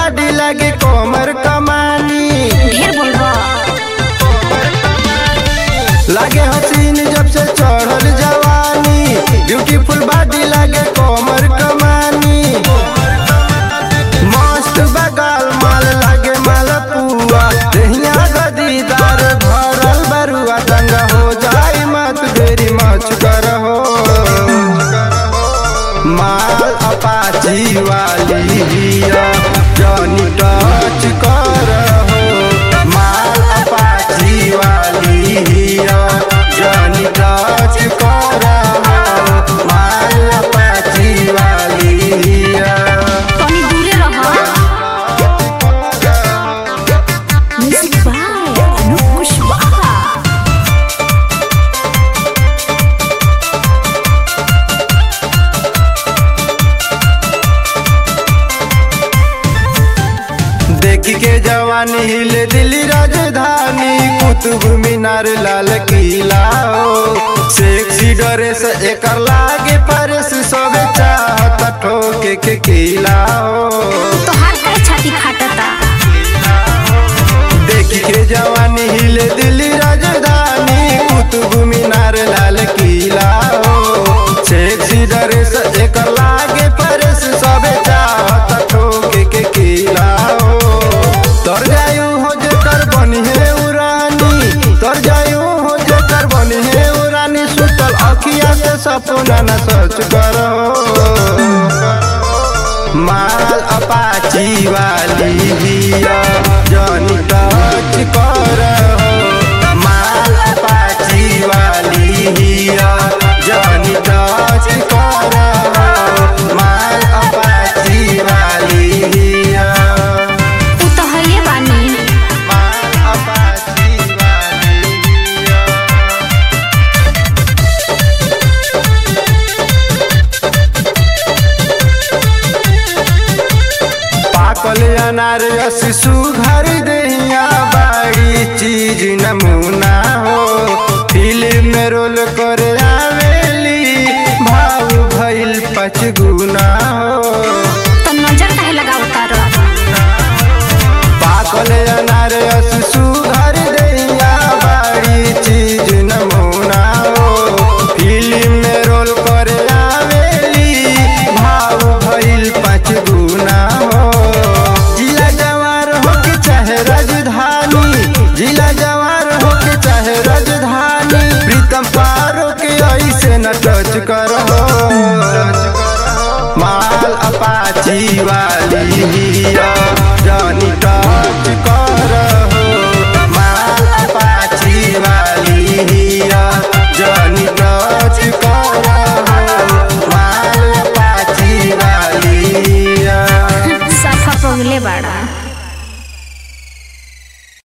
बाडी लगे कोमर कमानी, ढेर बोल रहा लगे हसीन जब से चढ़ल जवानी, ब्यूटीफुल बाडी लगे कोमर कमानी। मस्त बगाल माल लगे मालपुआ, दहिया गदीदार भरल बरुआ, दंगा हो जाए मत देरी मच करहो। माल अपाची वाली हिया जॉनी टच करहो, माल अपाची वाली हिया जॉनी टच करहो, माल अपाची वाली हिया। तनी दूरे रहा। Music by Anoop Kushwaha. देखी के जवानी हिले दिल्ली राजधानी, कुतुब मीनार लाल किला हो, सेक्सी ड्रेस एकर लागे परस, सबे चाहत ठोके के किला हो। तो हार करे छाती फाटता। देखी के जवानी हिले दिल्ली राजधानी, कुतुब मीनार लाल किला हो, सेक्सी ड्रेस एकर लागे परस, सबे चाहत ठोके के किला हो। तर जायू हो जेकर बनी है उरानी, तर जायू हो जेकर बनी है उरानी, सुतल अखिया से सपना न सच करो। माल अपाची वाली हिया जॉनी टच करहो, माल अपाची वाली हिया जॉनी टच करहो, माल अपाची वाली हिया। तू तो हइए बानी। माल अपाची वाली हिया। पाकल अनार शिशु घर दहिया बाड़ी चीज नमूना हो, फिल्म में रोल कर आवेली, भाव भइल 5 गुना हो। तो नजर काहे लगावता रहा। पाकल अनार शिशु घर दहिया बाड़ी चीज नमूना हो, फिल्म में रोल कर आवेली, भाव भइल 5 गुना हो। जिला जवार हो के चाहे राजधानी, जिला जवार हो के चाहे राजधानी, प्रीतम पारो के ऐसे न टच करहो। माल अपाची वाली